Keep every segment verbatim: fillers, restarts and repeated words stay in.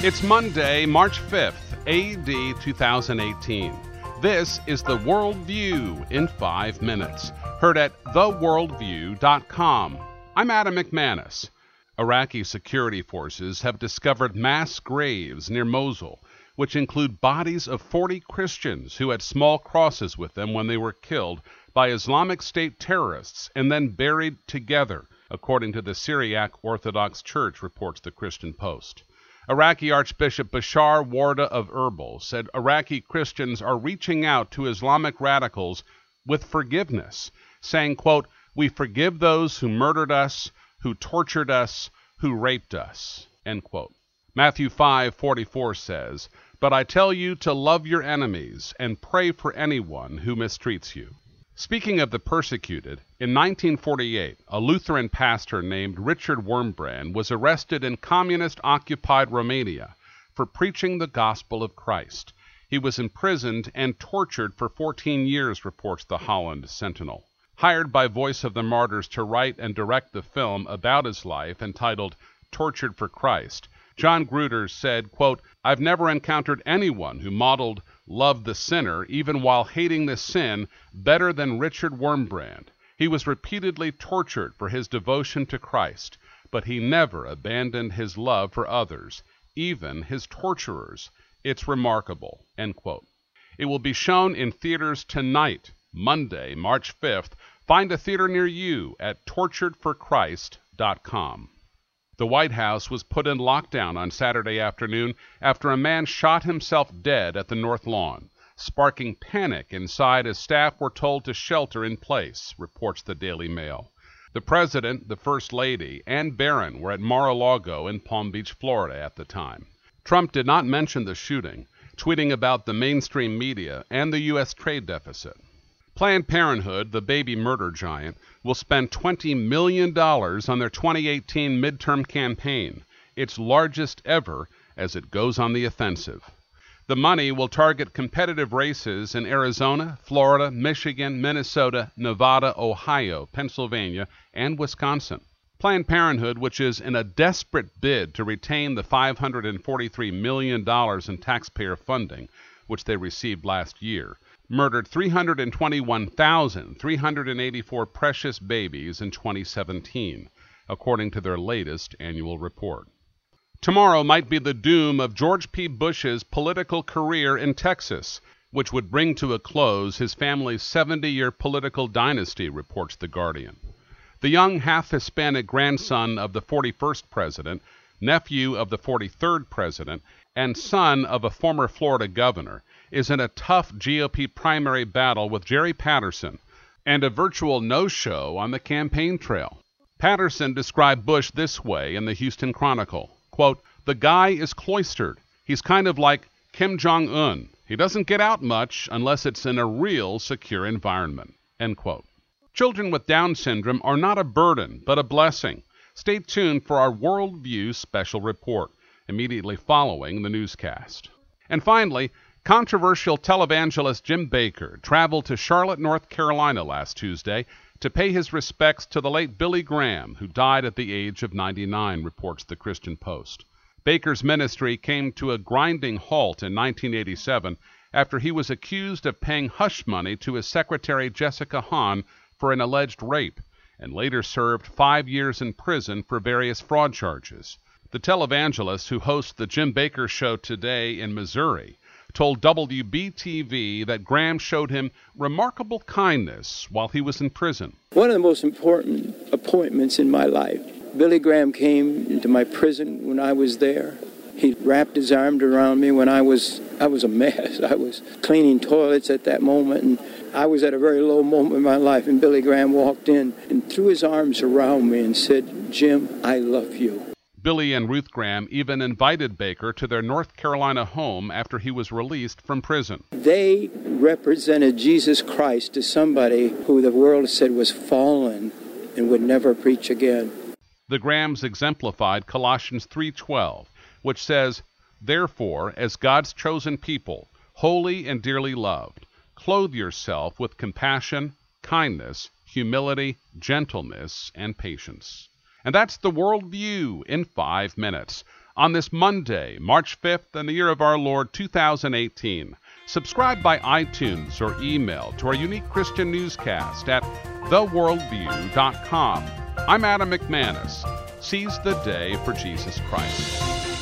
It's Monday, March fifth, A D two thousand eighteen. This is The Worldview in five minutes, heard at the worldview dot com. I'm Adam McManus. Iraqi security forces have discovered mass graves near Mosul, which include bodies of forty Christians who had small crosses with them when they were killed by Islamic State terrorists and then buried together, according to the Syriac Orthodox Church, reports the Christian Post. Iraqi Archbishop Bashar Warda of Erbil said Iraqi Christians are reaching out to Islamic radicals with forgiveness, saying, quote, "We forgive those who murdered us, who tortured us, who raped us," end quote. Matthew five forty-four says, "But I tell you to love your enemies and pray for anyone who mistreats you." Speaking of the persecuted, in nineteen forty-eight, a Lutheran pastor named Richard Wurmbrand was arrested in communist-occupied Romania for preaching the gospel of Christ. He was imprisoned and tortured for fourteen years, reports the Holland Sentinel. Hired by Voice of the Martyrs to write and direct the film about his life entitled Tortured for Christ, John Gruder said, quote, "I've never encountered anyone who modeled love the sinner, even while hating the sin, better than Richard Wurmbrand. He was repeatedly tortured for his devotion to Christ, but he never abandoned his love for others, even his torturers. It's remarkable," end quote. It will be shown in theaters tonight, Monday, March fifth. Find a theater near you at tortured for christ dot com. The White House was put in lockdown on Saturday afternoon after a man shot himself dead at the North Lawn, sparking panic inside as staff were told to shelter in place, reports the Daily Mail. The President, the First Lady, and Barron were at Mar-a-Lago in Palm Beach, Florida at the time. Trump did not mention the shooting, tweeting about the mainstream media and the U S trade deficit. Planned Parenthood, the baby murder giant, will spend twenty million dollars on their twenty eighteen midterm campaign, its largest ever, as it goes on the offensive. The money will target competitive races in Arizona, Florida, Michigan, Minnesota, Nevada, Ohio, Pennsylvania, and Wisconsin. Planned Parenthood, which is in a desperate bid to retain the five hundred forty-three million dollars in taxpayer funding, which they received last year, murdered three hundred twenty-one thousand three hundred eighty-four precious babies in twenty seventeen, according to their latest annual report. Tomorrow might be the doom of George P. Bush's political career in Texas, which would bring to a close his family's seventy-year political dynasty, reports The Guardian. The young half-Hispanic grandson of the forty-first president, nephew of the forty-third president, and son of a former Florida governor, is in a tough G O P primary battle with Jerry Patterson and a virtual no-show on the campaign trail. Patterson described Bush this way in the Houston Chronicle, quote, "The guy is cloistered. He's kind of like Kim Jong-un. He doesn't get out much unless it's in a real secure environment," end quote. Children with Down syndrome are not a burden, but a blessing. Stay tuned for our Worldview special report, immediately following the newscast. And finally, controversial televangelist Jim Bakker traveled to Charlotte, North Carolina last Tuesday to pay his respects to the late Billy Graham, who died at the age of ninety-nine, reports the Christian Post. Bakker's ministry came to a grinding halt in nineteen eighty-seven after he was accused of paying hush money to his secretary Jessica Hahn for an alleged rape, and later served five years in prison for various fraud charges. The televangelist, who hosts the Jim Bakker Show today in Missouri, told W B T V that Graham showed him remarkable kindness while he was in prison. One of the most important appointments in my life, Billy Graham came into my prison when I was there. He wrapped his arms around me when I was I was a mess. I was cleaning toilets at that moment, and I was at a very low moment in my life, and Billy Graham walked in and threw his arms around me and said, "Jim, I love you." Billy and Ruth Graham even invited Bakker to their North Carolina home after he was released from prison. They represented Jesus Christ to somebody who the world said was fallen and would never preach again. The Grahams exemplified Colossians three twelve, which says, "Therefore, as God's chosen people, holy and dearly loved, clothe yourself with compassion, kindness, humility, gentleness, and patience." And that's the Worldview in five minutes. on this Monday, March fifth, in the year of our Lord two thousand eighteen. Subscribe by iTunes or email to our unique Christian newscast at the worldview dot com. I'm Adam McManus. Seize the day for Jesus Christ.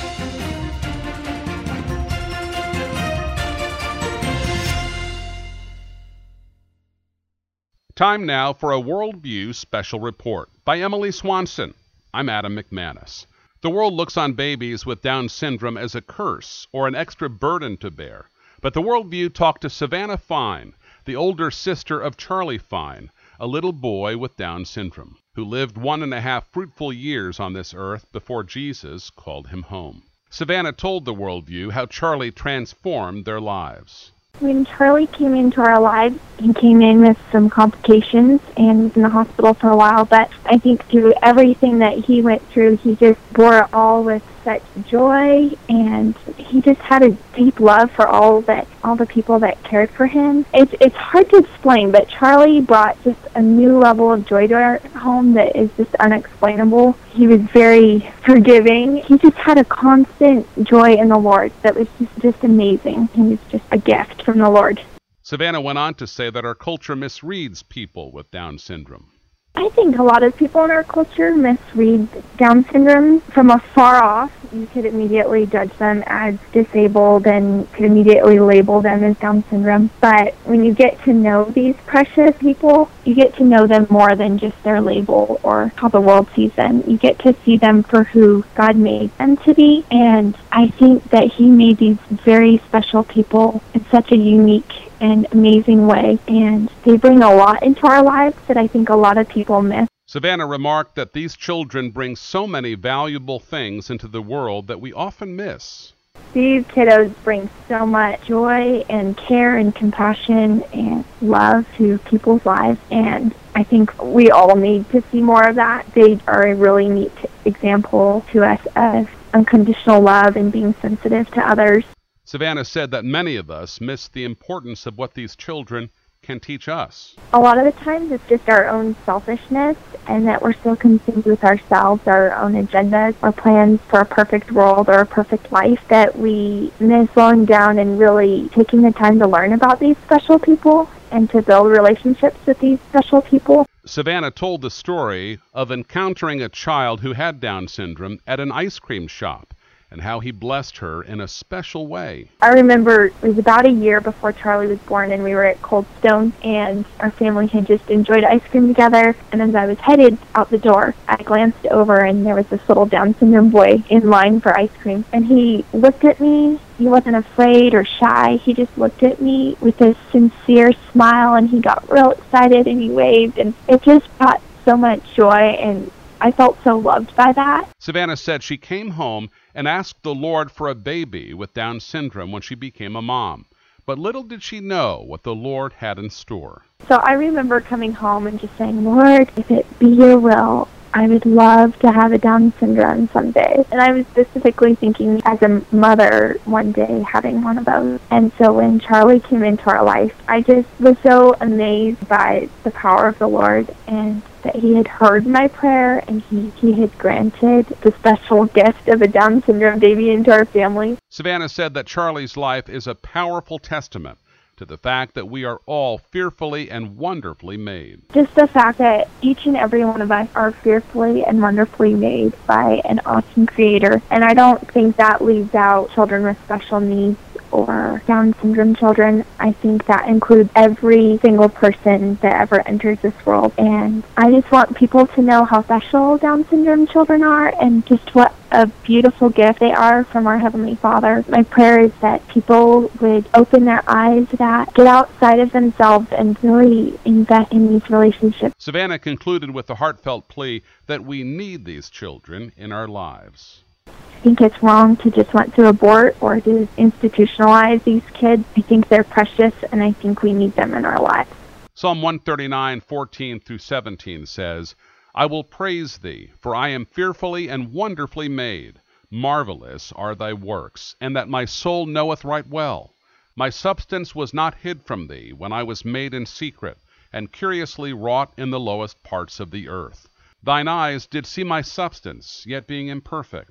Time now for a Worldview special report by Emily Swanson. I'm Adam McManus. The world looks on babies with Down syndrome as a curse or an extra burden to bear. But the Worldview talked to Savannah Fine, the older sister of Charlie Fine, a little boy with Down syndrome, who lived one and a half fruitful years on this earth before Jesus called him home. Savannah told the Worldview how Charlie transformed their lives. When Charlie came into our lives, he came in with some complications and was in the hospital for a while, but I think through everything that he went through, he just bore it all with such joy, and he just had a deep love for all that all the people that cared for him. It's it's hard to explain, but Charlie brought just a new level of joy to our home that is just unexplainable. He was very forgiving. He just had a constant joy in the Lord that was just, just amazing. He was just a gift from the Lord. Savannah went on to say that our culture misreads people with Down syndrome. I think a lot of people in our culture misread Down syndrome. From afar off, you could immediately judge them as disabled and could immediately label them as Down syndrome. But when you get to know these precious people, you get to know them more than just their label or how the world sees them. You get to see them for who God made them to be. And I think that He made these very special people in such a unique and amazing way, and they bring a lot into our lives that I think a lot of people miss. Savannah remarked that these children bring so many valuable things into the world that we often miss. These kiddos bring so much joy and care and compassion and love to people's lives, and I think we all need to see more of that. They are a really neat example to us of unconditional love and being sensitive to others. Savannah said that many of us miss the importance of what these children can teach us. A lot of the times it's just our own selfishness, and that we're so consumed with ourselves, our own agendas, our plans for a perfect world or a perfect life, that we miss slowing down and really taking the time to learn about these special people and to build relationships with these special people. Savannah told the story of encountering a child who had Down syndrome at an ice cream shop, and how he blessed her in a special way. I remember it was about a year before Charlie was born, and we were at Cold Stone, and our family had just enjoyed ice cream together, and as I was headed out the door, I glanced over, and there was this little Down syndrome boy in line for ice cream, and he looked at me. He wasn't afraid or shy. He just looked at me with a sincere smile, and he got real excited, and he waved, and it just brought so much joy, and I felt so loved by that. Savannah said she came home and asked the Lord for a baby with Down syndrome when she became a mom. But little did she know what the Lord had in store. So I remember coming home and just saying, Lord, if it be your will, I would love to have a Down syndrome someday. And I was specifically thinking as a mother one day having one of those. And so when Charlie came into our life, I just was so amazed by the power of the Lord, and that He had heard my prayer, and he, he had granted the special gift of a Down syndrome baby into our family. Savannah said that Charlie's life is a powerful testament to the fact that we are all fearfully and wonderfully made. Just the fact that each and every one of us are fearfully and wonderfully made by an awesome Creator. And I don't think that leaves out children with special needs or Down syndrome children. I think that includes every single person that ever enters this world. And I just want people to know how special Down syndrome children are, and just what a beautiful gift they are from our Heavenly Father. My prayer is that people would open their eyes to that, get outside of themselves, and really invest in these relationships. Savannah concluded with the heartfelt plea that we need these children in our lives. I think it's wrong to just want to abort or to institutionalize these kids. I think they're precious, and I think we need them in our lives. Psalm one thirty-nine, fourteen through seventeen says, I will praise thee, for I am fearfully and wonderfully made. Marvelous are thy works, and that my soul knoweth right well. My substance was not hid from thee when I was made in secret, and curiously wrought in the lowest parts of the earth. Thine eyes did see my substance, yet being imperfect.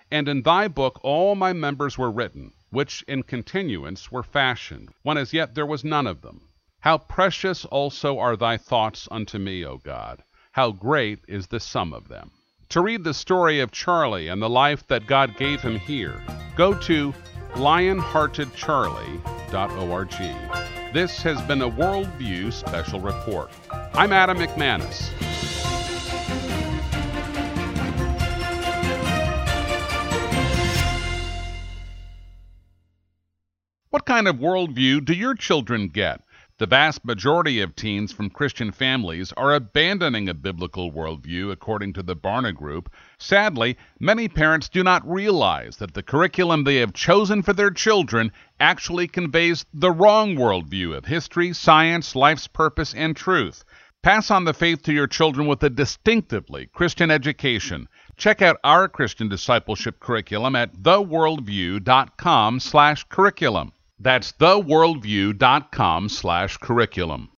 And in thy book all my members were written, which in continuance were fashioned, when as yet there was none of them. How precious also are thy thoughts unto me, O God! How great is the sum of them! To read the story of Charlie and the life that God gave him here, go to lion hearted charlie dot org. This has been a Worldview Special Report. I'm Adam McManus. What kind of worldview do your children get? The vast majority of teens from Christian families are abandoning a biblical worldview, according to the Barna Group. Sadly, many parents do not realize that the curriculum they have chosen for their children actually conveys the wrong worldview of history, science, life's purpose, and truth. Pass on the faith to your children with a distinctively Christian education. Check out our Christian discipleship curriculum at the worldview dot com slash curriculum. That's the worldview dot com slash curriculum.